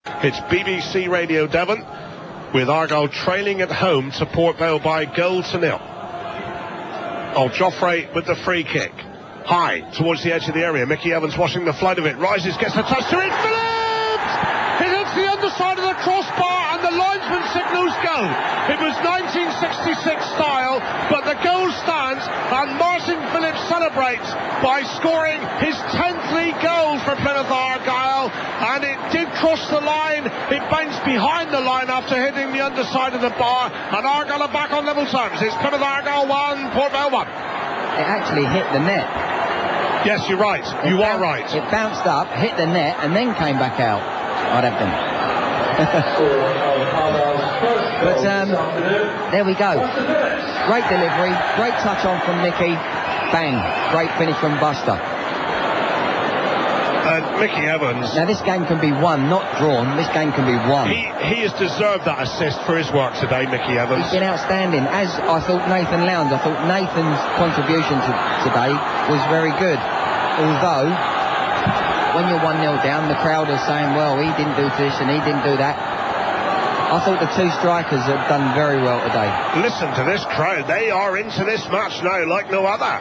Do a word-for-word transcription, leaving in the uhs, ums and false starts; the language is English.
It's B B C Radio Devon, with Argyle trailing at home to Port Vale by goal to nil. Oh, Joffrey with the free kick. High, towards the edge of the area. Mickey Evans watching the flight of it. Rises, gets the touch to it. Phillips! It hits the underside of the crossbar and the linesman signals go. It was nineteen sixty-six style, but the goal stands and Martin Phillips celebrates by scoring his tenth league goal for Plymouth Argyle, and it did cross the line. It bounced behind the line after hitting the underside of the bar, and Argyle are back on level terms. It's Plymouth Argyle one, Port Vale one. It actually hit the net. Yes, you're right. It you bounced, are right. It bounced up, hit the net, and then came back out. I'd have them. But um, there we go. Great delivery, great touch on from Mickey. Bang, great finish from Buster. And Mickey Evans. Now this game can be won, not drawn. This game can be won. He he has deserved that assist for his work today, Mickey Evans. He's been outstanding. As I thought Nathan Lowndes, I thought Nathan's contribution to today was very good. Although, when you're one nil down, the crowd are saying, well, he didn't do this and he didn't do that. I thought the two strikers have done very well today. Listen to this crowd. They are into this match now like no other.